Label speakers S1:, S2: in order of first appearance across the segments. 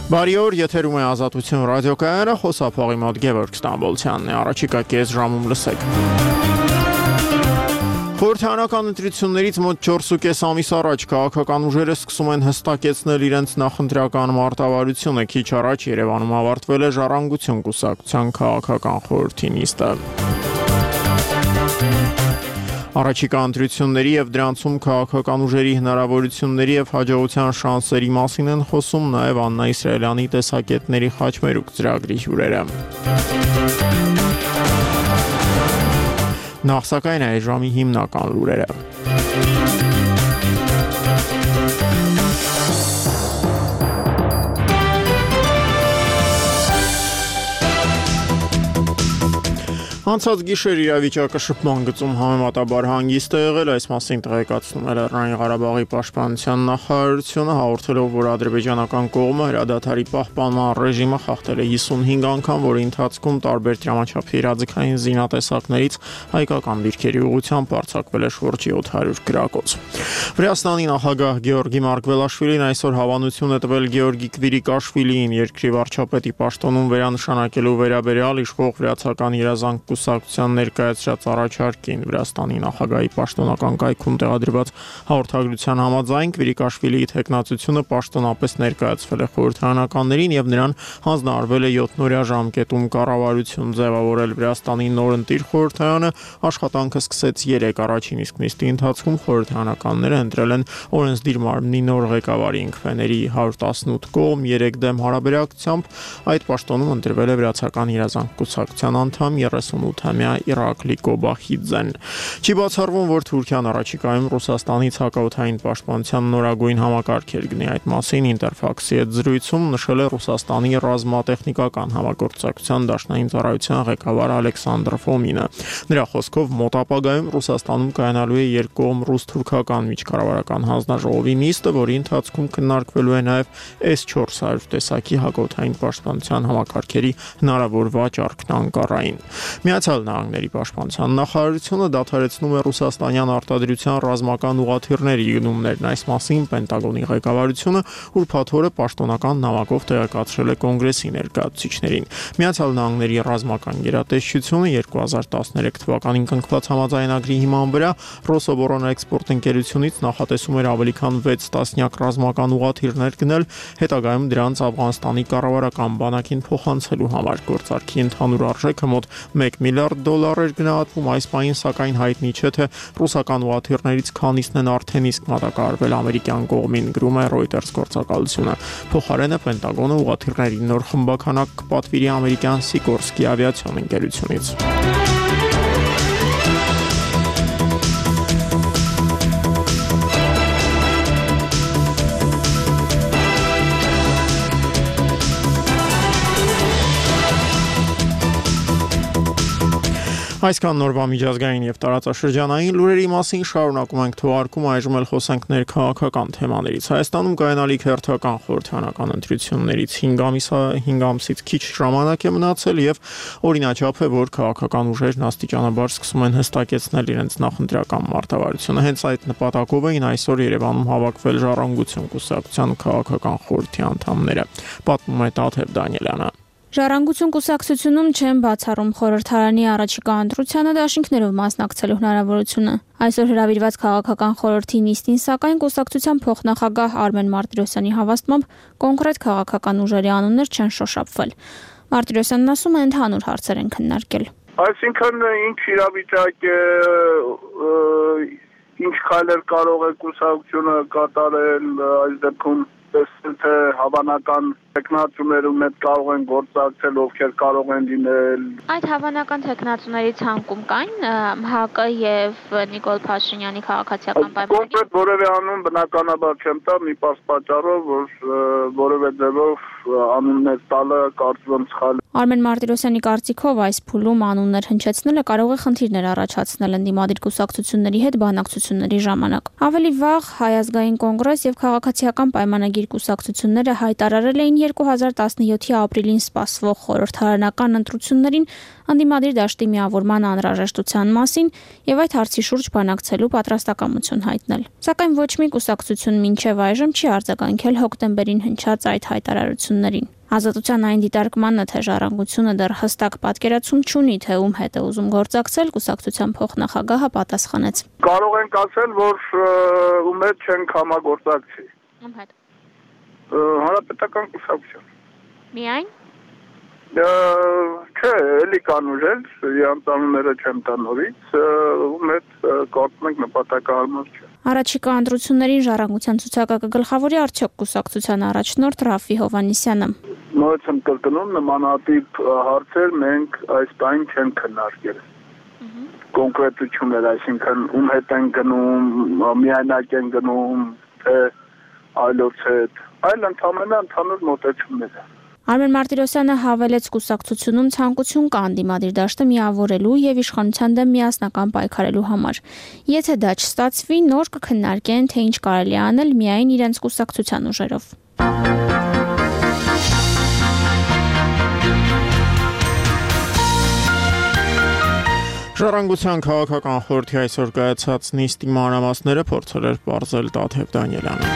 S1: Բարի օր, եթերում է Ազատություն ռադիոկայանը, խոսափողի մոտ Գևորգ Ստամբոլցյանն է, առաջիկա կես ժամում լսեք։ Խորհրդարանական ընտրություններից մոտ 4.5 ամիս առաջ քաղաքական ուժերը սկսում են հստակեցնել իրենց նախընտրական մարտավարությունը, քիչ առաջ Երևանում ավարտվել է Ժառանգություն կուսակցության քաղաքական խորհրդի նիստը։ Առաջիկա ընտրությունների եւ դրանցում քաղաքական ուժերի հնարավորությունների եւ հաջողության շանսերի մասին են խոսում նաեւ Աննա Իսրայելյանի տեսակետների խաչմերուկ ծրագրի հյուրերը։ Նախ սակայն այս ժամի հիմնական լուրերը։ Անցած գիշեր իրավիճակը շփման գծում համեմատաբար հանգիստ է եղել, այս մասին տեղեկացնում է Լեռնային Ղարաբաղի պաշտպանության նախարարությունը, հաղորդելով, որ ադրբեջանական կողմը հրադադարի պահպանման ռեժիմը խախտել է 55 անգամ, որի ընթացքում տարբեր դրամաչափի իրազեկային զինատեսակներից հայկական դիրքերի ուղղությամբ արձակվել է շուրջ 700 գրակոց։ Վրաստանի նախագահ Գեորգի Մարգվելաշվիլին այսօր հավանություն է տվել Գեորգի Քվիրիկաշվիլիին երկրի վարչապետի պաշտոնում վերանշանակելու վերաբերյալ իշխող վրացական երազանք կուսակցության ներկայացրած առաջարկին։ Վրաստանի նախագահի պաշտոնական կայքում տեղադրված հաղորդագրության համաձայն Քվիրիկաշվիլիի թեկնածությունը պաշտոնապես ներկայացվել է խորհրդարանականներին եւ նրան հանձնարարվել է 7-օրյա ժամկետում կառավարություն ձևավորել։ Վրաստանի նորընտիր խորհրդարանը աշխատանքը սկսեց 3 առաջին իսկ նիստի ընթացքում խորհրդարանականները ընտրել են օրենսդիր մարմնի նոր ղեկավարի ինքվեների 118 կողմ 3 դեմ հարաբերակցությամբ այդ պաշտոնում ընտրվել է վրացական երազանք կուսակցության անդամ 38-ամյա Իրակլի Կոբախիձեն։ Չի բացառվում, որ Թուրքիան առաջիկայում Ռուսաստանից հակաօդային պաշտպանության նորագույն համակարգեր գնի։ Այդ մասին Ինտերֆաքսի հետ զրույցում նշել է Ռուսաստանի ռազմատեխնիկական համագործակցության դաշնային ծառայության ղեկավար Ալեքսանդր Ֆոմինը։ Նրա խոսքով մոտ ապագայում Ռուսաստանում կայանալու է երկկողմ ռուս-թուրքական միջկառավարական հանձնաժողովի նիստը, որի ընթացքում քննարկվելու է նաև S-400 տեսակի հակաօդային պաշտպանության համակարգերի հնարավոր վաճառքն Անկարային։ Միացյալ Նահանգների պաշտպանության նախարարությունը դադարեցնում է ռուսաստանյան արտադրության ռազմական ուղղաթիռների գնումներն։ Այս մասին Պենտագոնի ղեկավարությունը ուրբաթ օրը պաշտոնական նամակով տեղեկացրել է Կոնգրեսի ներկայացուցիչներին։ Միացյալ Նահանգների ռազմական գերատեսչությունը 2013 թվականին կնքված համաձայնագրի հիման վրա Ռոսոբոռոնէքսպորտ ընկերությունից նախատեսում էր ավելի քան 6 տասնյակ ռազմական ուղղաթիռներ գնել, հետագայում դրանց Աֆղանստանի կառավարական բանակին փոխանցելու համար։ Գործարքի ընդհանուր արժեքը մոտ $1 միլիարդ էր գնահատվում, այս պահին սակայն հայտնի չէ, թե ռուսական ուղղաթիռներից քանիսն են արդեն իսկ մատակարարվել ամերիկյան կողմին, գրում է Reuters գործակալությունը։ Փոխարենը Պենտագոնը ուղղաթիռների նոր խմբաքանակ կպատվիրի ամերիկյան Սիկորսկի ավիացիոն ընկերությունից։ Այսքան նորվա միջազգային եւ տարածաշրջանային լուրերի մասին շարունակում ենք թողարկում, այժմ էլ խոսենք ներքաղաքական թեմաներից։ Հայաստանում կայանալիք հերթական խորհրդարանական ընտրություններից 5 ամսից քիչ ժամանակ է մնացել եւ օրինաչափ է, որ քաղաքական ուժերն աստիճանաբար սկսում են հստակեցնել իրենց նախընտրական մարտավարությունը։ Հենց այդ նպատակով էին այսօր Երևանում հավաքվել Ժառանգություն կուսակցության քաղաքական խորհրդի անդամները։ Պատմում է Տաթև Դանիելյանը։
S2: Ժառանգություն կուսակցությունում չեն բացառում խորհրդարանի առաջիկա ընտրությանը դաշինքներով մասնակցելու հնարավորությունը։ Այսօր հրավիրված քաղաքական խորհրդի նիստին, սակայն կուսակցության փոխնախագահ Արմեն Մարտիրոսյանի հավաստմամբ կոնկրետ քաղաքական ուժերի անուններ չեն շոշափվել։ Մարտիրոսյանն ասում է, ընդհանուր հարցեր են քննարկել։
S3: Այսինքն ինչ իրավիճակ է, ինչ քայլեր կարող է կուսակցությունը կատարել այս դեպքում տեսնել թե հավանական տեխնացուներում հետ կարող են գործակցել, ովքեր կարող են լինել։
S4: Այդ հավանական տեխնացուների ցանկում կային ՀԱԿ-ը եւ Նիկոլ Փաշինյանի քաղաքացիական պայմանագիր։
S3: Կոնկրետ որևէ անուն բնականաբար չեմ տա, մի պարզ պատճառով, որ որևէ ձևով անուններ տալը կարծում եմ սխալ։
S2: Արմեն Մարտիրոսյանի կարծիքով այս փուլում անուններ հնչեցնելը կարող է խնդիրներ առաջացնել ընդդիմադիր կուսակցությունների հետ բանակցությունների ժամանակ։ Ավելի վաղ Հայ ազգային կոնգրես եւ քաղաքացիական պայմանագիր կուսակցությունները հայտարարել էին 2017-ի ապրիլին սպասվող խորհրդարանական ընտրություններին ընդդիմադիր դաշտի միավորման անհրաժեշտության մասին եւ այդ հարցի շուրջ բանակցելու պատրաստակամություն հայտնել։ Սակայն ոչ մի կուսակցություն մինչեւ այժմ չի արձագանքել հոկտեմբերին հնչած այդ հայտարարություններին։ Ազատության այն դիտարկմանն է, թե ժառանգությունը դեռ հստակ պատկերացում չունի, թե ում հետ է ուզում գործակցել, կուսակցության փոխնախագահը պատասխանեց.
S3: Կարող ենք ասել, որ ում հետ չենք համագործակցի։
S4: Ում հետ։
S3: Հանրապետական կուսակցություն։
S4: Միայն։
S3: Չէ, էլի կան ուժեր, իրանց անունները չեմ տա նորից, ում հետ գործում ենք նպատակահարմար չէ։
S2: Առաջիկա ընտրություններին ժառանգության ցուցակը գլխավորի արդյոք կուսակցության առաջնորդ Ռաֆի Հովհաննիսյանը։
S3: Նորից եմ կրկնում, նմանատիպ հարցեր մենք այս պայն չենք քննարկել։ Կոնկրետություններ, այսինքն ում հետ են գնում, միայնակ են գնում, թե այլոց հետ, այլ ընդհանուր մոտեցումներ։
S2: Արմեն Մարտիրոսյանը հավելեց կուսակցությունում ցանկություն կա ընդդիմադիր դաշտը միավորելու եւ իշխանության դեմ միասնական պայքարելու համար։ Եթե դա չստացվի, նոր կքննարկեն, թե ինչ կարելի է անել միայն իրենց կուսակցության ուժերով։
S1: Ժառանգության քաղաքական խորհրդի այսօր կայացած նիստի մանրամասները փորձել էր բարձել Տաթև Դանիելյանը։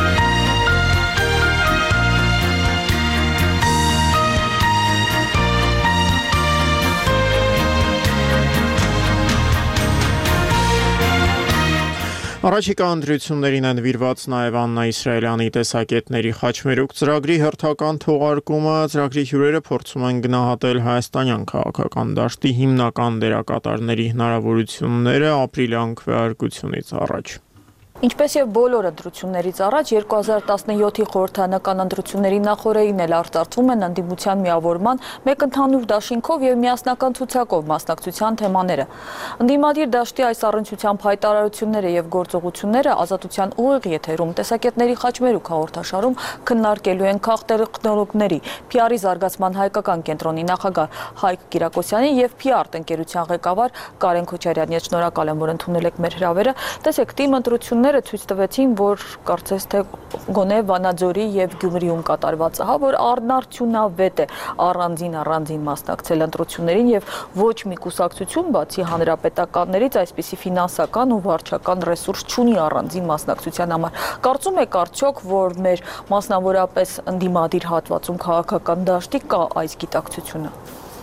S1: Առաջիկա ընտրություններին են նվիրված նաև Աննա Իսրայելյանի տեսակետների խաչմերուկ ծրագրի հերթական թողարկումը, ծրագրի հյուրերը փորձում են գնահատել հայաստանյան քաղաքական դաշտի հիմնական դերակատարների հնարավորությունները ապրիլյան քվեարկությունից առաջ։
S5: Ինչպես եւ բոլոր ընտրություններից առաջ 2017-ի խորհրդարանական ընտրությունների նախօրեին էլ արծարծվում են ընդդիմության միավորման մեկ ընդհանուր դաշինքով եւ միասնական ցուցակով մասնակցության թեմաները։ Ընդդիմադիր դաշտի այս առընչությամբ հայտարարությունները եւ գործողությունները ազատության ուղիղ եթերում տեսակետների խաչմերուկ հաղորդաշարում քննարկելու են քաղաքտեխնոլոգների, PR-ի զարգացման հայկական կենտրոնի նախագահ Հայկ Կիրակոսյանի եւ PR տնկերության ղեկավար Կարեն Քոչարյանի հետ շնորհակալ եմ, որ ընդունել եք մեր հրավերը։ Տեսեք, թիմ ընտրությունները ցույց տվեցին, որ կարծես թե գոնե Վանաձորի եւ Գյումրիում կատարվածը, որ առնարդյունավետ է առանձին մասնակցել ընտրություններին եւ ոչ մի կուսակցություն, բացի հանրապետականներից, այսպիսի ֆինանսական ու վարչական ռեսուրս չունի առանձին մասնակցության համար։ Կարծում եք արդյոք, որ մեր մասնավորապես ընդդիմադիր հատվածում քաղաքական դաշտի կա այս գիտակցությունը։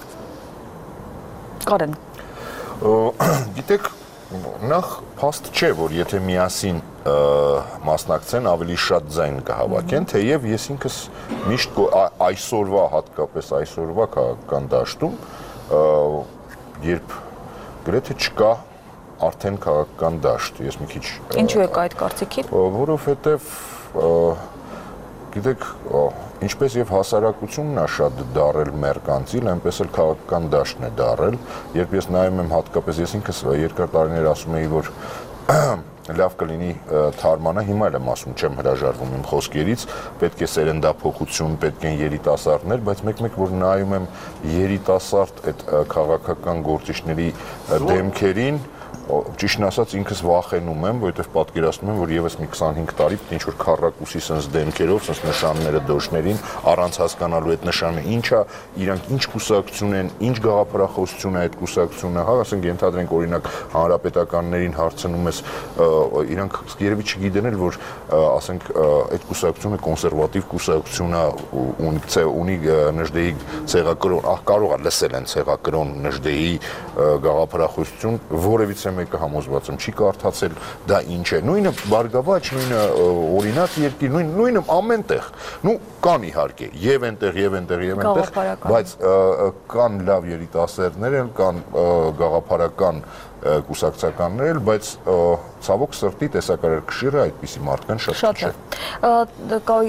S5: Կարեն։
S6: Գիտեք, նախ փաստ չէ, որ եթե միասին մասնակցեն, ավելի շատ ձայն կհավաքեն, թեև ես ինքս միշտ այսօրվա, հատկապես այսօրվա քաղաքական դաշտում, երբ գրեթե չկա արդեն քաղաքական դաշտ, ես մի քիչ
S5: Ինչու եք այդ կարծիքին։
S6: Որովհետև գիտեք, ինչպես եւ հասարակությունն է շատ դարել մերկանցիլ, այնպես էլ քաղաքական դաշտն է դարել, երբ ես նայում եմ հատկապես ես ինքս երկար տարիներ ասում էի, որ լավ կլինի թարմանը, հիմա էլ եմ ասում, չեմ հրաժարվում իմ խոսքերից, պետք է սերնդափոխություն, պետք են երիտասարդներ, բայց մեկ-մեկ որ նայում եմ երիտասարդ այդ քաղաքական գործիչների դեմքերին, ճիշտն ասած ինքս վախենում եմ, որովհետև պատկերացնում եմ, որ եւս մի 25 տարի ինչ որ քառակուսի sense դեմքերով, sense նշանները դոշներին, առանց հասկանալու այդ նշանը ինչա, իրանք ինչ կուսակցություն են, ինչ գաղափարախոսություն է այդ կուսակցությունը, հա, ասենք ենթադրենք օրինակ հանրապետականներին հարցնում ես, իրանք երևի չգիտեն էլ, որ ասենք այդ կուսակցությունը կոնսերվատիվ կուսակցություն է, ունի Նժդեի ցեղակրոն, կարող է լսել են ցեղակրոն Նժդեի գաղափարախոսություն, որևիցե մեկը համոզված եմ չի կարդացել դա ինչ է, նույնը Բարգավաճ, նույնը Օրինաց երկիր, նույնը ամենտեղ, կան իհարկե եւ այնտեղ, բայց կան լավ երիտասարդներ, կան գաղափարական կուսակցականներ, բայց ցավոք սրտի տեսակարար քշիրը այդպիսի մարդկան շատ չէ։
S5: Եվ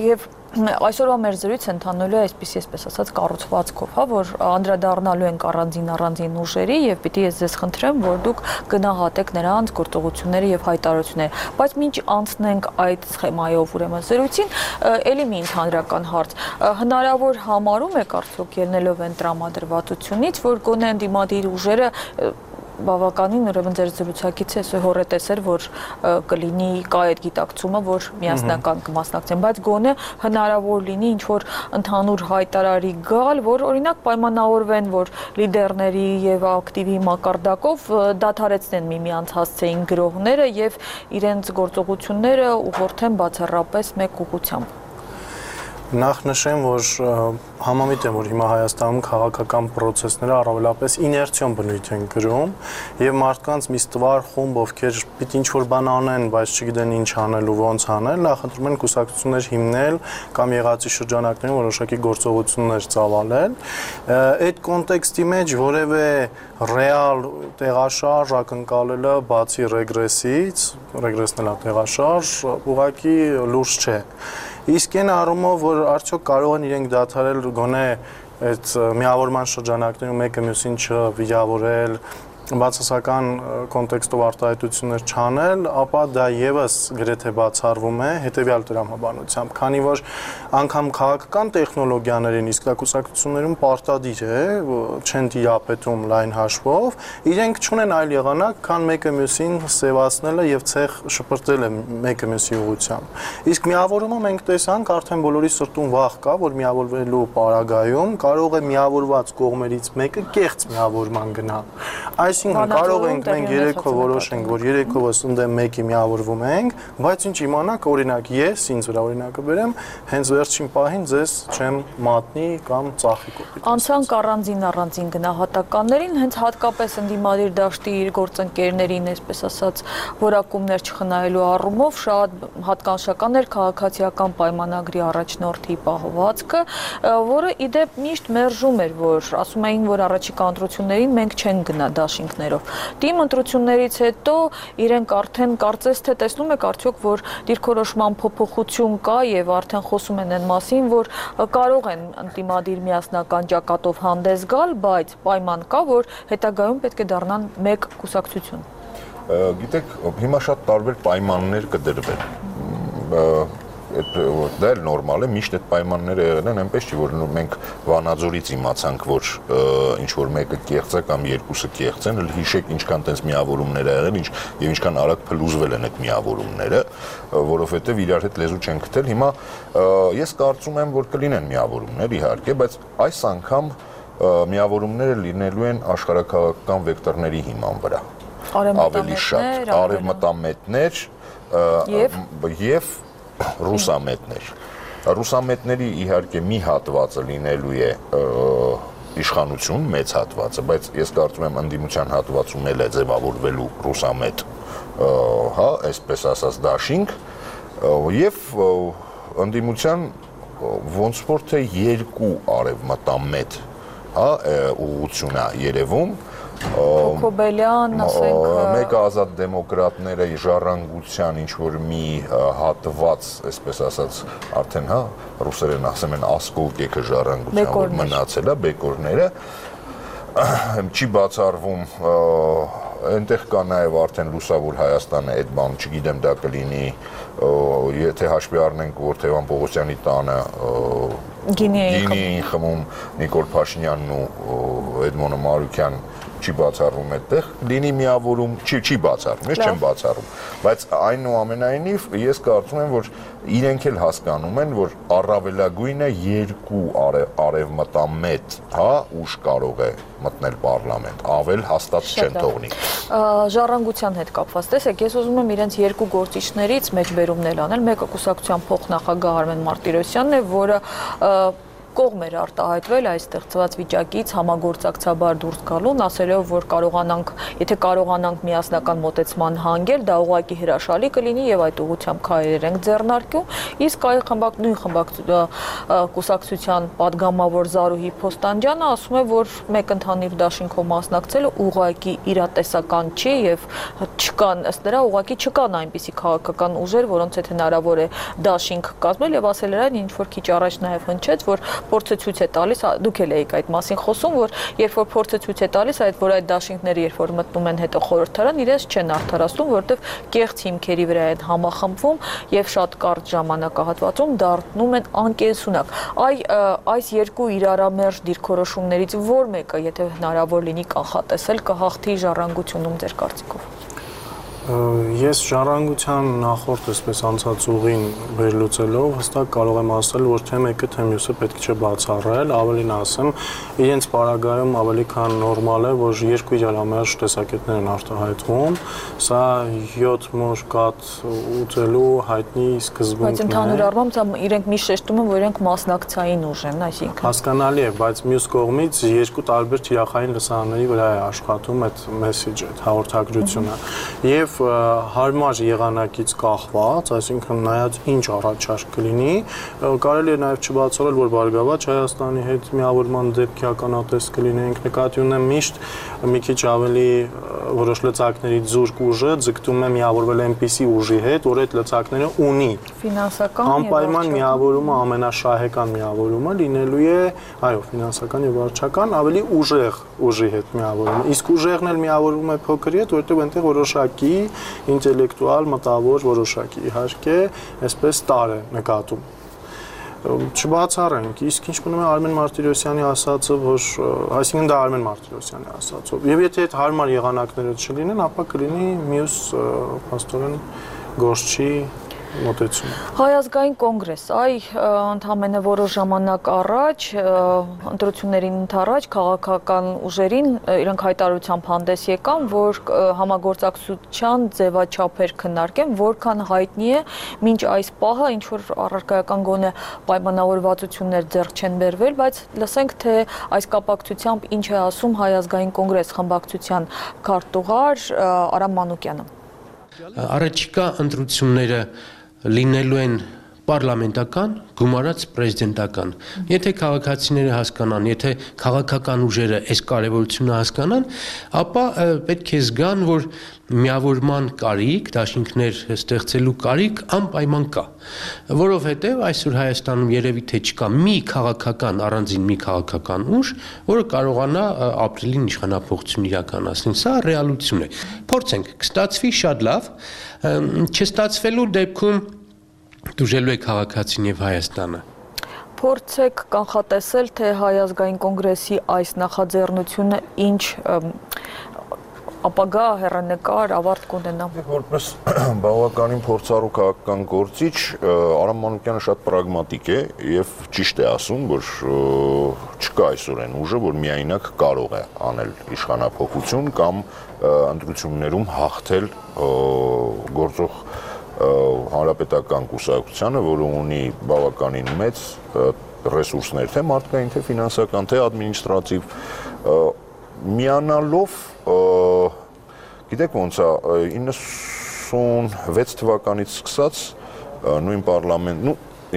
S5: Այսօրվա մեր զրույցը ընթանալու է այսպիսի, այսպես ասած, կառուցվածքով, հա, որ անդրադառնալու ենք առանձին ուժերի եւ պիտի ես ձեզ խնդրեմ, որ դուք գնահատեք նրանց գործողությունները եւ հայտարարությունները։ Բայց մինչ անցնենք այդ սխեմայով ուրեմն զրույցին, ելի մի ընդհանրական հարց։ Հնարավոր համարում եք արդյոք ելնելով այն տրամադրվածությունից, որ գոնե ընդդիմադիր ուժերը բավականին ուրեմն ձեր զրուցակից է հորետես էր, որ կլինի կա այդ գիտակցումը, որ միասնական կմասնակցեն, բայց գոնե հնարավոր լինի ինչ-որ ընդհանուր հայտարարի գալ, որ օրինակ պայմանավորվեն, որ լիդերների եւ ակտիվի մակարդակով դադարեցնեն միմյանց հասցեին գրողները եւ իրենց գործողությունները ուղղորդեն բացառապես մեկ ուղղությամբ։
S7: Նախ նշեմ, որ համամիտ եմ, որ հիմա Հայաստանում քաղաքական պրոցեսները առավելապես իներցիոն բնույթ են կրում եւ մարդկանց մի ստվար խումբ, ովքեր պիտի ինչ-որ բան անեն, բայց չգիտեն ինչ անել ու ոնց անել, նախընտրում են կուսակցություններ հիմնել կամ եղածի շրջանակներում որոշակի գործողություններ ծավալել։ Այդ կոնտեքստի մեջ որևէ ռեալ տեղաշարժ ակնկալելը բացի ռեգրեսից, ռեգրեսն էլ է տեղաշարժ, ուղղակի լուրջ չէ։ Իսկ այն առումով, որ արդյոք կարող են իրենք դադարել գոնե այդ միավորման շրջանակներում մեկը մյուսին չվիրավորել, բացասական կոնտեքստով արտահայտություններ չանել, ապա դա եւս գրեթե բացառվում է հետեւյալ տրամաբանությամբ, քանի որ անգամ քաղաքական տեխնոլոգիաներին իսկ կուսակցություններում պարտադիր է, չեն դիապետում լայն հաշվով, իրենք չունեն այլ եղանակ, քան մեկը մյուսին սևացնելը եւ ցեղ շպրտելը մեկը մյուսի ուղղությամբ։ Իսկ միավորումը մենք տեսանք արդեն բոլորի սրտում վախ կա, որ միավորվելու պարագայում կարող է միավորված կողմերից մեկը կեղծ միավորման գնա։ Այսինքն կարող ենք մենք երեքով որոշենք, որ երեքովս ընդդեմ մեկի միավորվում ենք, բայց ինչ իմանաք, օրինակ ես ինձ վրա օրինակը բերեմ, հենց վերջին պահին ձեզ չեմ մատնի կամ ծախի կոպիտ։
S5: Անցանք առանձին գնահատականներին, հենց հատկապես ընդդիմադիր դաշտի իր գործընկերներին, այսպես ասած, որակումներ չխնայելու առումով շատ հատկանշական էր քաղաքացիական պայմանագրի առաջնորդի պահվածքը, որը ի դեպ միշտ մերժում էր, որ ասում էին, որ առաջիկա ընտրություններին մենք չենք գնա դաշինքներով։ Թիմ ընտրություններից հետո իրենք արդեն կարծես թե տեսնում եք արդյոք, որ դիրքորոշման փոփոխություն կա եւ արդեն խոսում են այն մասին, որ կարող են ընդդիմադիր միասնական ճակատով հանդես գալ, բայց պայման կա, որ հետագայում պետք է դառնան մեկ կուսակցություն։
S6: Գիտեք, հիմա շատ տարբեր պայմաններ կդրվեն։ Դա էլ նորմալ է, միշտ այդ պայմանները եղել են, այնպես չի, որ մենք Վանաձորից իմացանք, որ ինչ-որ մեկը կեղծ է կամ երկուսը կեղծ են, հիշեք ինչքան տենց միավորումներ ա եղել, եւ ինչքան արագ փլուզվել են այդ միավորումները, որովհետեւ իրար հետ լեզու չեն գտել։ Հիմա ես կարծում եմ, որ կլինեն միավորումներ, իհարկե, բայց այս անգամ միավորումները լինելու են աշխարհաքաղաքական վեկտորների հիման վրա։ Ավելի շատ արևմտամետներ եւ ռուսամետներ։ Ռուսամետների իհարկե մի հատվածը լինելու է իշխանություն, մեծ հատվածը, բայց ես կարծում եմ ընդդիմության հատվածում էլ է ձևավորվելու ռուսամետ, հա, այսպես ասած դաշինք, եւ ընդդիմության ոնց որ թե երկու արևմտամետ, հա, ուղղություն է երևում,
S5: Հոկոբելյան, ասենք,
S6: մեկը ազատ դեմոկրատները ժառանգության ինչ-որ մի հատված, այսպես ասած, արդեն, հա, ռուսերեն ասեմ են ասկոլկեքը ժառանգության, որ մնացել է, բեկորները, չի բացառվում, այնտեղ կա նաև արդեն լուսավոր Հայաստանը, այդ բան, չգիտեմ, դա կլինի, եթե հաշվի առնենք, որ Թևան Պողոսյանի տանը գինի էին խմում Նիկոլ Փաշինյանն ու Էդմոն Մարուկյան, չի բացառվում այդտեղ, լինի միավորում, չի բացառվում, ես չեմ բացառում, բայց այնուամենայնիվ ես կարծում եմ, որ իրենք էլ հասկանում են, որ առավելագույնը երկու արևմտամետ, հա, ուժ կարող է մտնել պարլամենտ, ավել հաստատ չեն թողնի։
S5: Ժառանգության հետ կապված, տեսեք, ես ուզում եմ իրենց երկու գործիչներից մեջբերումներ անել, մեկը կուսակցության փոխնախագահ Արմեն Մարտիրոսյանն է, որը կողմ էր արտահայտվել այս ստեղծված վիճակից համագործակցաբար դուրս գալուն, ասելով, որ եթե կարողանանք միասնական մոտեցման հանգել, դա ուղղակի հրաշալի կլինի եւ այդ ուղղությամբ քայլեր ենք ձեռնարկում, իսկ այ կուսակցության պատգամավոր Զարուհի Փոստանջյանը ասում է, որ մեկ ընդհանուր դաշինքով մասնակցելը ուղղակի իրատեսական չի եւ չկան, ըստ նրա, ուղղակի չկան այնպիսի քաղաքական ուժեր, որոնց հետ հնարավոր է դաշինք կազմել եւ ասել էր այն, ինչ որ քիչ առաջ նաեւ հնչեց, որ փորձը ցույց է տալիս, դուք էլ եք այդ մասին խոսում, որ երբ որ փորձը ցույց է տալիս, որ այդ դաշինքները երբ որ մտնում են հետո խորհրդարան, իրենց չեն արդարացնում, որովհետեւ կեղծ հիմքերի վրա են համախմբվում եւ շատ կարճ ժամանակահատվածում դառնում են անկենսունակ։ Այս երկու իրարամերժ դիրքորոշումներից որ մեկը, եթե հնարավոր լինի կանխատեսել, կհաղթի ժառանգությունում ձեր կարծիքով։
S7: Ես ժառանգության նախորդ այսպես անցած ուղին վերլուծելով հստակ կարող եմ ասել, որ թե մեկը թե մյուսը պետք չէ բացառել, ավելին ասեմ, իրենց պարագայում ավելի քան նորմալ է, որ երկու իրարամերժ տեսակետներ են արտահայտվում, սա 7 մոր կաթ ուտելու հայտնի սկզբունքն է։ Բայց
S5: ընդհանուր առմամբ իրենք միշտ շեշտում են, որ իրենք մասնակցային ուժ են, այսինքն։
S7: Հասկանալի է, բայց մյուս կողմից երկու տարբեր թիրախային լսարանների վրա է աշխատում այդ մեսեջը, այդ հաղորդագրությունը։ Եվ հարմար եղանակից կախված, այսինքն նայած ինչ առաջարկ կլինի, կարելի է նաև չբացառել, որ Բարգավաճ Հայաստանի հետ միավորման դեպքի ականատես կլինենք, նկատի ունեմ միշտ մի քիչ ավելի որոշ լծակների զուրկ ուժը ձգտում է միավորվել այնպիսի ուժի հետ, որ այդ լծակները ունի
S5: ֆինանսական
S7: անպայման միավորումը, ամենաշահեկան միավորումը լինելու է, այո, ֆինանսական եւ վարչական ավելի ուժեղ ուժի հետ միավորումը, իսկ ուժեղն էլ միավորվում է փոքրի հետ, որտեղ այնտեղ որոշակի ինտելեկտուալ մտավոր որոշակի իհարկե այսպես տար է նկատում չբացառենք, իսկ ինչ մնում է Արմեն Մարտիրոսյանի ասածը, որ այսինքն դա Արմեն Մարտիրոսյանի ասածով եւ եթե այդ հարմար եղանակները չլինեն, ապա կլինի մյուս փաստորեն գործչի մոտեցում։
S5: Հայ ազգային կոնգրես, ընդհանրապես որոշ ժամանակ առաջ, ընտրություններին առաջ քաղաքական ուժերին իրենք հայտարարությամբ հանդես եկան, որ համագործակցության ձևաչափեր քննարկեն, որքան հայտնի է, մինչ այս պահը ինչ որ առարկայական գոնե պայմանավորվածություններ ձեռք չեն բերվել, բայց լսենք թե այս կապակցությամբ ինչ է ասում Հայ ազգային կոնգրես խմբակցության քարտուղար Արամ Մանուկյանը։
S8: Առաջիկա ընտրությունները լինելու են պարլամենտական, գումարած պրեզիդենտական։ Եթե քաղաքացիները հասկանան, եթե քաղաքական ուժերը այս կարևորությունը հասկանան, ապա պետք է զգան, որ միավորման կարիք, դաշինքներ ստեղծելու կարիք անպայման կա, որովհետև այսօր Հայաստանում երևի թե չկա մի քաղաքական, առանձին մի քաղաքական ուժ, որը կարողանա ապրիլին իշխանափոխություն իրականացնել։ Սա ռեալություն է։ Փորձենք, կստացվի շատ լավ, չստացվելու դեպքում դուժելու է քաղաքացին եւ Հայաստանը։
S5: Փորձեք կանխատեսել, թե Հայ ազգային կոնգրեսի այս նախաձեռնությունը ինչ ապագա հեռանկար ավարտ կունենա։
S6: Որպես բավականին փորձառու քաղաքական գործիչ Արամ Մանուկյանը շատ պրագմատիկ է եւ ճիշտ է ասում, որ չկա այսօր այն ուժը, որ միայնակ կարող է անել իշխանափոխություն կամ ընտրություններում հաղթել գործող հանրապետական կուսակցությանը, որը ունի բավականին մեծ ռեսուրսներ, թե մարդկային, թե ֆինանսական, թե ադմինիստրատիվ, միանալով, գիտեք ոնց է, 96 թվականից սկսած նույն պարլամենտ,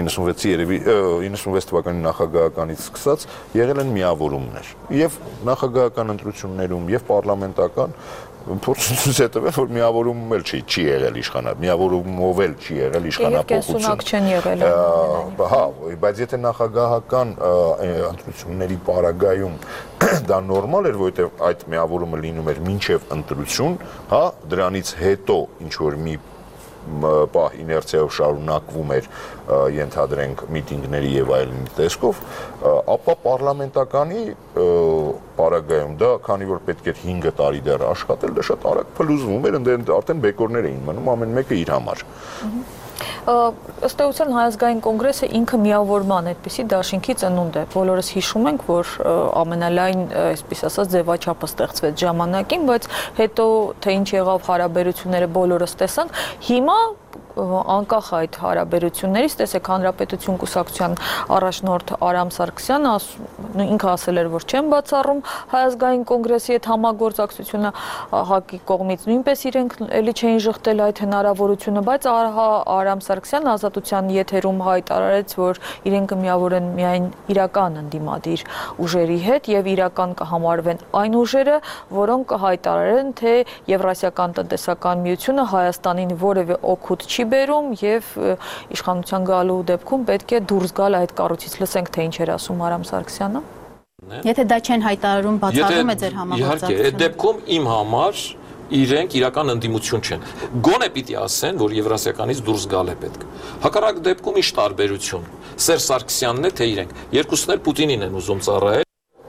S6: 96 թվականի նախագահականից սկսած եղել են միավորումներ, եւ նախագահական ընտրություններում, եւ պարլամենտական փորձությունից հետո որ միավորումով էլ չի եղել միավորումով էլ չի եղել իշխանափոխություն։
S5: Կենսունակ չեն եղել։
S6: Հա, բայց եթե նախագահական ընտրությունների պարագայում դա նորմալ էր, որովհետև այդ միավորումը լինում էր մինչև ընտրություն, հա, դրանից հետո ինչ որ մի պահ իներցիայով շարունակվում էր ենթադրենք միտինգների եւ այլն տեսքով, ապա պարլամենտականի պարագայում դա, քանի որ պետք էր 5 տարի դեռ աշխատել, դա շատ արագ փլուզվում էր, արդեն բեկորներ էին մնում, ամեն մեկը իր համար։
S5: Ըստ էության Հայ ազգային կոնգրեսը ինքը միավորման այդպիսի դաշինքի ծնունդ է։ Բոլորս հիշում ենք, որ ամենալայն, այսպես ասած, ձևաչափը ստեղծվեց ժամանակին, բայց հետո թե ինչ եղավ հարաբերությունները բոլորս տեսանք։ Հիմա անկախ այդ հարաբերություններից, տեսեք Հանրապետություն կուսակցության առաջնորդ Արամ Սարգսյանը ինքը ասել էր, որ չեն բացառում Հայ ազգային կոնգրեսի հետ համագործակցությունը, ՀԱԿ-ի կողմից նույնպես իրենք էլի չէին շղթել այդ հնարավորությունը, բայց Արամ Սարգսյանը Ազատության եթերում հայտարարեց, որ իրենք կմիավորեն միայն իրական ընդդիմադիր ուժերի հետ եւ իրական կհամարվեն այն ուժերը, որոնք կհայտարարեն, թե Եվրասիական տնտեսական միությունը Հայաստանին որևէ օգուտ չի բերում եւ իշխանության գալու դեպքում պետք է դուրս գալ այդ կառույցից։ Լսենք, թե ինչ էր ասում Արամ Սարգսյանը։
S9: Եթե դա չեն հայտարարում, բացառում է ձեր համագործակցությունը։
S10: Իհարկե, այդ դեպքում իմ համար իրենք իրական ընդդիմություն չեն։ Գոնե պիտի ասեն, որ Եվրասիականից դուրս գալ է պետք։ Հակառակ դեպքում ի՞նչ տարբերություն։ Սերժ Սարգսյանն է, թե իրենք։ Երկուսն էլ Պուտինին են ուզում ծառայել։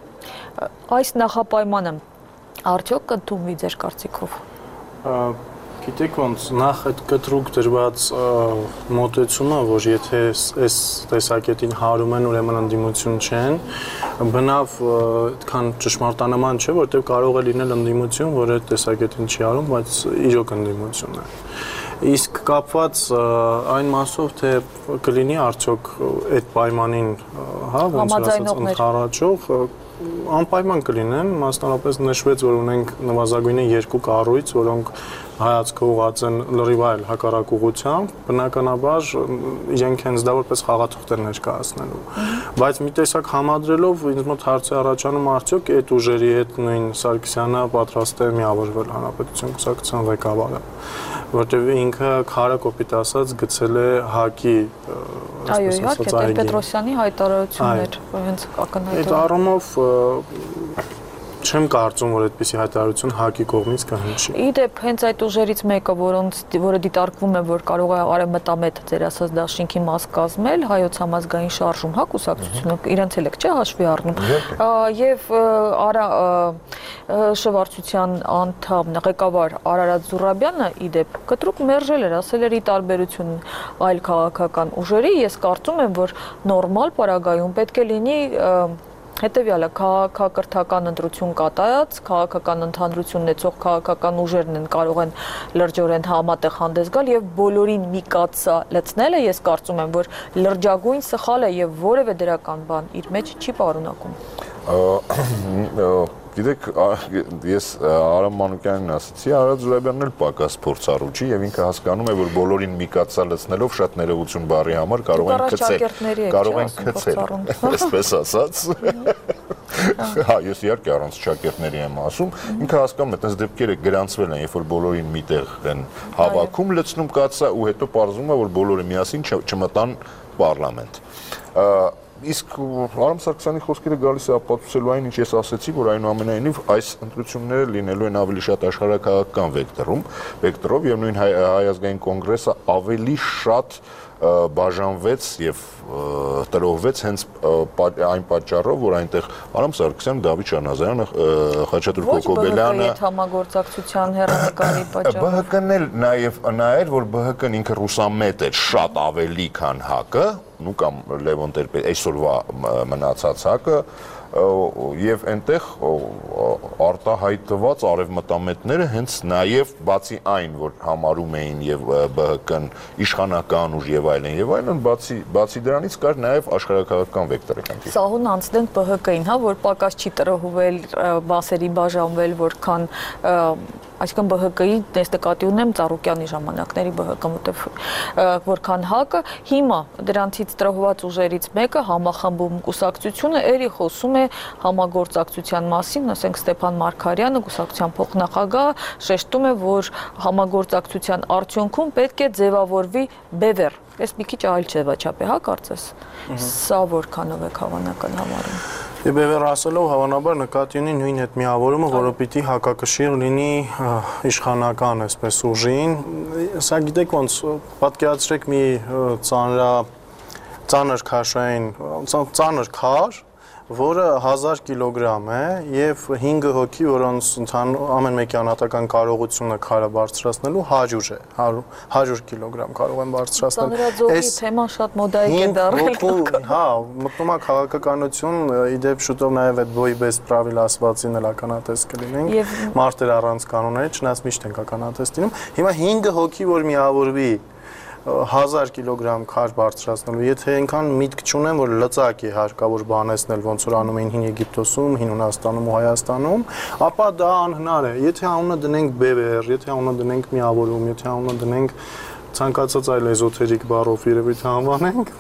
S5: Այս նախապայմանը արդյոք կընդունվի ձեր կարծիքով։
S7: Գիտեք ոնց, նախ այդ կտրուկ դրված մոտեցումը, որ եթե այս տեսակետին հարում են, ուրեմն ընդդիմություն չեն, բնավ այդքան ճշմարտանման չէ, որտեղ կարող է լինել ընդդիմություն, որ այդ տեսակետին չի հարում, բայց իրոք ընդդիմություն է։ Իսկ կապված այն մասով, թե կլինի արդյոք այդ պայմանին, հա, ոնց ասած, ընդառաջող, անպայման կլինեն, մասնավորապես նշվեց, որ ունենք նվազագույնը 2 կառույց, որոնք հայացքը ուղղած են լրիվ այլ հակառակ ուղղությամբ, բնականաբար իրենք հենց դա որպես խաղաթուղթ են ներկայացնելու։ Բայց մի տեսակ համադրելով ինձ մոտ հարց է առաջանում արդյոք այդ ուժերի հետ նույն Սարգսյանը պատրաստ է միավորվել Հանրապետություն կուսակցության ղեկավարը, որտեղ ինքը քարը կոպիտ ասած գցել է ՀԱԿ-ի
S5: Այո, իհարկե, Տեր-Պետրոսյանի հայտարարություններ, որ հենց ակնհայտ։
S7: Այդ առումով չեմ կարծում, որ այդպիսի հայտարարություն ՀԱԿ-ի կողմից կհնչի։
S5: Իդեպ հենց այդ ուժերից մեկը, որը դիտարկվում է, որ կարող է արևմտամետ ձեր ասած դաշինքի մաս կազմել, Հայոց համազգային շարժում, հա, կուսակցությունը իրենց էլ չէ հաշվի առնում։ Եվ շվարչության անդամ ղեկավար Արարատ Զուրաբյանը իդեպ կտրուկ մերժել էր, ասել էր ի տարբերություն այլ քաղաքական ուժերի, ես կարծում եմ, որ նորմալ պարագայում պետք է լինի հետևյալը քաղաքակրթական ընտրություն կատարած, քաղաքական ընդհանրություն ունեցող քաղաքական ուժերն են կարող են լրջորեն համատեղ հանդես գալ եւ բոլորին մի կաթսա լցնելը, ես կարծում եմ, որ լրջագույն սխալ է եւ որևէ դրական բան իր մեջ չի պարունակում։
S6: Գիտեք, ես Արամ Մանուկյանին ասացի, Արարատ Զուրաբյանն էլ պակաս փորձառու չի եւ ինքը հասկանում է, որ բոլորին մի կաթսա լցնելով շատ ներողություն բառի համար կարող են քցել, այսպես ասած։ Հա, ես իհարկե առանց շակերտների եմ ասում, ինքը հասկանում է, այդպես դեպքերը գրանցվել են, երբ որ բոլորին միտեղ են հավաքում, լցնում կաթսա ու հետո պարզվում է, որ բոլորը միասին չմտան պարլամենտ։ Իսկ Արամ Սարգսյանի խոսքերը գալիս է ապացուցելու այն, ինչ ես ասեցի, որ այնուամենայնիվ այս ընտրությունները լինելու են ավելի շատ աշխարհակաղակական վեկտորով եւ նույն Հայ ազգային կոնգրեսը ավելի շատ բաժանվեց եւ տրոհվեց հենց այն պատճառով, որ այնտեղ Արամ Սարգսյանը, Դավիթ Շահնազարյանը, Խաչատուր Կոկոբելյանը
S5: համագործակցության հեռանկարի պատճառով
S6: ԲՀԿ-ն էլ նաեւ նայեր, որ ԲՀԿ-ն ինքը ռուսամետ էր շատ ավելի, քան ՀԱԿ-ը, նու կամ Լևոն Տեր-Պետրոսյանը այսօրվա մնացած ՀԱԿ-ը եւ այնտեղ արտահայտված արևմտամետները հենց նաեւ բացի այն, որ համարում էին եւ ԲՀԿ-ն իշխանական ուժ եւ այլն, բացի դրանից կար նաեւ աշխարհակաղակական վեկտորական։
S5: Սահուն անցնենք ԲՀԿ-ին, հա, որ պակաս չի տրոհվել, բասերի բաժանվել, որքան այսինքն ԲՀԿ-ի նստկատի ունեմ Ծառուկյանի ժամանակների ԲՀԿ-ն, որքան ՀԱԿ-ը հիմա դրանցից տրոհված ուժերից մեկը համախմբում կուսակցությունը երի խոսում է համագործակցության մասին, ասենք Ստեփան Մարգարյանը, կուսակցության փոխնախագահ, շեշտում է, որ համագործակցության արդյունքում պետք է ձևավորվի բևեռ։ Այս մի քիչ այլ ձևաչափ է, հա, կարծես։ Սա որքանով է հավանական համարում։
S7: Բևեռ ասելով հավանաբար նկատի ունի նույն այդ միավորումը, որը պիտի հակակշիռ լինի իշխանական այսպես ուժին։ Սա գիտեք ոնց պատկերացրեք մի ծանր քաշային, ծանր քար, որը 1000 կիլոգրամ է եւ 5 հոգի, որոնց ամեն մեկի անհատական կարողությունը քարը բարձրացնելու 100 է, 100 կիլոգրամ կարող են բարձրացնել։
S5: Ծանրաձողի թեման շատ մոդայիկ է դառել։
S7: Հա, մտնում է քաղաքականություն, իդեպ շուտով նաեւ այդ boy best pravil ասվածին էլ ականատես կլինենք։ Մարտեր առանց կանոնների, չնայած միշտ ենք ականատես լինում։ Հիմա 5 հոգի որ միավորվի 1000 կիլոգրամ քար բարձրացնելու, եթե այնքան միտք չունեն, որ լծակ է հարկավոր բանեցնել, ոնց որ անում էին հին Եգիպտոսում, հին Հունաստանում ու Հայաստանում, ապա դա անհնար է։ Եթե անունը դնենք բևեր, եթե անունը դնենք միավորում, եթե անունը դնենք ցանկացած այլ էզոթերիկ բառով երևի թե անվանենք,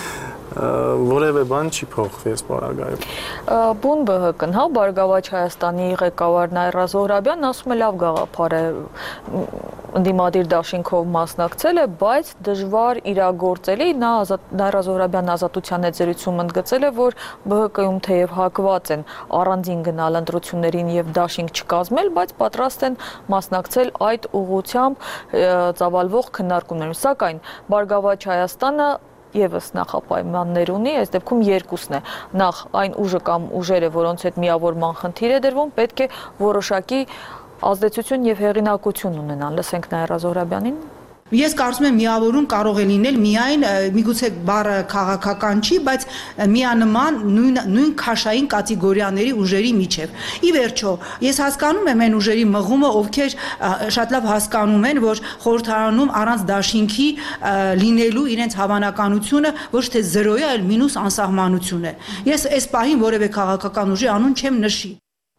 S7: որևէ բան չի փոխվի այս պարագայում։
S5: Բուն ԲՀԿ-ն, հա, Բարգավաճ Հայաստանի ղեկավար Նաիրա Զոհրաբյանն ասում է լավ գաղափար է ընդդիմադիր դաշինքով մասնակցել է, բայց դժվար իրագործելի։ Նա Նաիրա Զոհրաբյանն Ազատության հետ զրույցում ընդգծել է, որ ԲՀԿ-ում թեև հակված են առանձին գնալ ընտրություններին եւ դաշինք չկազմել, բայց պատրաստ են մասնակցել այդ ուղղությամբ ծավալվող քննարկումներին։ Սակայն Բարգավաճ Հայաստանը եւս նախապայմաններ ունի, այս դեպքում երկուսն է։ Նախ այն ուժը կամ ուժերը, որոնց հետ միավորման խնդիր է դրվում, պետք է որոշակի ազդեցություն եւ հեղինակություն ունենան։ Լսենք Նաիրա Զոհրաբյանին։
S11: Ես կարծում եմ միավորում կարող է լինել միայն միգուցե բառը քաղաքական չի, բայց միանման նույն քաշային կատեգորիաների ուժերի միջև։ Ի վերջո, ես հասկանում եմ այն ուժերի մղումը, ովքեր շատ լավ հասկանում են, որ խորհրդարանում առանց դաշինքի լինելու իրենց հավանականությունը ոչ թե 0 է, այլ մինուս անսահմանություն է։ Ես այս պահին որևէ քաղաքական ուժի անուն չեմ նշի։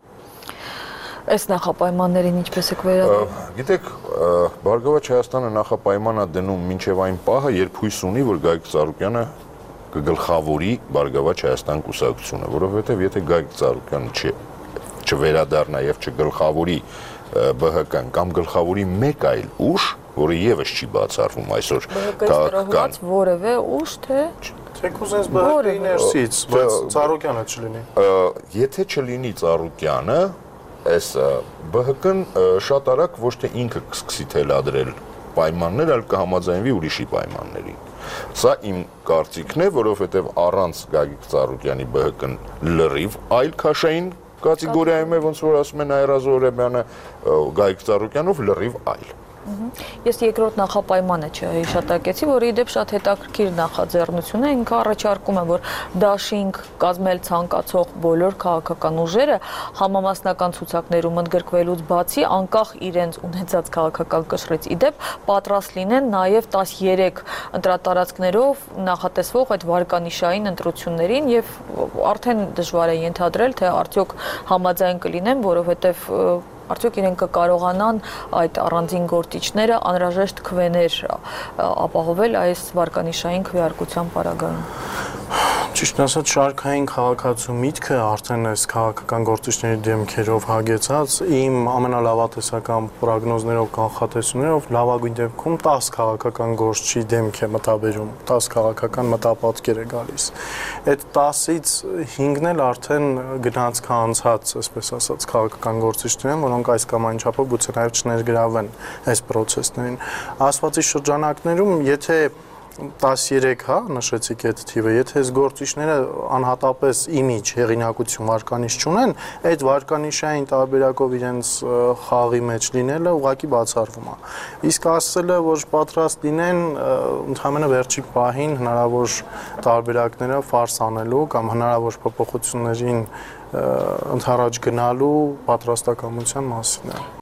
S5: Այս նախապայմաններին ինչպես եք վերաբերվում։
S6: Գիտեք, Բարգավաճ Հայաստանը նախապայման է դնում մինչև այն պահը, երբ հույս ունի, որ Գագիկ Ծառուկյանը կգլխավորի Բարգավաճ Հայաստան կուսակցությունը, որովհետև եթե Գագիկ Ծառուկյանը չվերադառնա եւ չգլխավորի ԲՀԿ-ն կամ գլխավորի մեկ այլ ուժ, որը եւս չի բացառվում այսօր
S5: քաղաքական որևէ ուժ, թե
S7: թեկուզ այս ԲՀԿ-ի ներսից, բայց Ծառուկյանը չլինի։
S6: Եթե չլինի Ծառուկյանը, այս ԲՀԿ-ն շատ արագ ոչ թե ինքը կսկսի թելադրել պայմաններ, այլ կհամաձայնվի ուրիշի պայմաններին։ Սա իմ կարծիքն է, որովհետև առանց Գագիկ Ծառուկյանի ԲՀԿ-ն լրիվ այլ քաշային կատեգորիայում է, ոնց որ ասում է Նաիրա Զոհրաբյանը, Գագիկ Ծառուկյանով լրիվ այլ։
S5: Ես երկրորդ նախապայմանը չհիշատակեցի, որ իդեպ շատ հետաքրքիր նախաձեռնություն է, ինքը առաջարկում է, որ դաշինք կազմել ցանկացող բոլոր քաղաքական ուժերը համամասնական ցուցակներում ընդգրկվելուց բացի, անկախ իրենց ունեցած քաղաքական կշռից, իդեպ պատրաստ լինեն նաև 13 ընտրատարածքներով նախատեսվող այդ վարկանիշային ընտրություններին եւ արդեն դժվար է ենթադրել, թե արդյոք համաձայն կլինեն, որովհետեւ արդյոք իրենք կկարողանան այդ առանձին գործիչները անհրաժեշտ քվեներ ապահովել այս վարկանիշային քվեարկության պարագայում։
S7: Ճիշտ ասած, շարքային քաղաքացու միտքը արդեն այս քաղաքական գործիչների դեմքերով հագեցած իմ ամենալավատեսական պրոգնոզներով, կանխատեսումներով լավագույն դեպքում 10 քաղաքական գործչի դեմք է մտաբերում, 10 քաղաքական մտապատկեր է գալիս։ Այդ 10-ից 5-ն էլ արդեն գնաց կանցած, այսպես ասած, քաղաքական գործիչներ են, որոնք այս կամ այն չափով գուցե նաև չներգրավեն այս process-ներին։ Ասվածի շրջանակներում, եթե 13, հա, նշեցիք այդ թիվը, եթե այս գործիչները անհատապես իմիջ, հեղինակություն, վարկանիշ չունեն, այդ վարկանիշային տարբերակով իրենց խաղի մեջ լինելը ուղղակի բացառվում է։ Իսկ ասելը, որ պատրաստ լինեն ընդհանրապես վերջի պահին հնարավոր տարբերակները ֆարս անելու կամ հնարավոր փոփոխություններին ընդառաջ գնալու պատրաստակամության մասին է։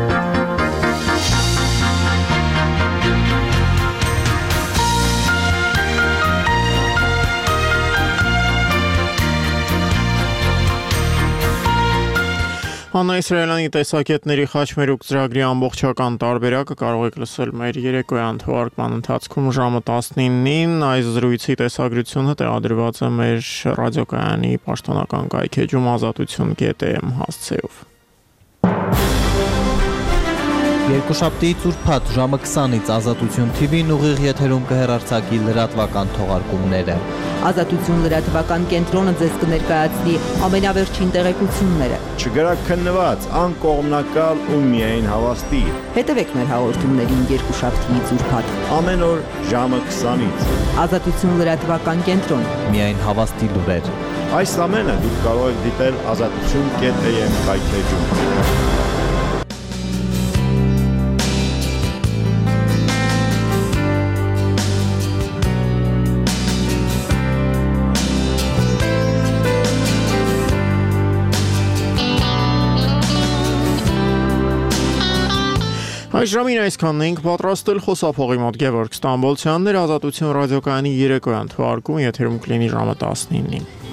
S1: Աննա Իսրայելյանի տեսակետների խաչմերուկ ծրագրի ամբողջական տարբերակը կարող եք լսել մեր երեկոյան թողարկման ընթացքում ժամը 19-ին։ Այս զրույցի տեսագրությունը տեղադրված է մեր ռադիոկայանի պաշտոնական կայքեջում ազատություն.am հասցեով։
S12: Երկուշաբթիից ուրբաթ ժամը 20-ից Ազատություն TV-ն ուղիղ եթերում կհեռարձակի լրատվական թողարկումները։
S13: Ազատություն լրատվական կենտրոնը ձեզ կներկայացնի ամենավերջին տեղեկությունները։
S14: Չգրակ քննված, անկողմնակալ ու միայն հավաստի։
S13: Հետևեք մեր հաղորդումներին երկուշաբթիից ուրբաթ
S14: ամեն օր ժամը 20-ից։
S13: Ազատություն լրատվական կենտրոն,
S12: միայն հավաստի լուրեր։
S14: Այս ամենը դուք կարող եք դիտել ազատություն.am կայքեջում։
S1: Այս ժամին այսքանն ենք պատրաստել խոսափողի մոտ Գևորգ Ստամբոլցյանն էր, Ազատություն ռադիոկայանի երեկոյան թողարկումը եթերում կլինի ժամը 19-ին։